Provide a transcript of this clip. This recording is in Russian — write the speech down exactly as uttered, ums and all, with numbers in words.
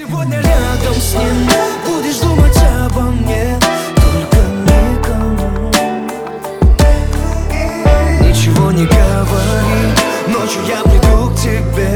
сегодня рядом с ним будешь думать обо мне, только никому ничего не говори. Ночью я приду к тебе,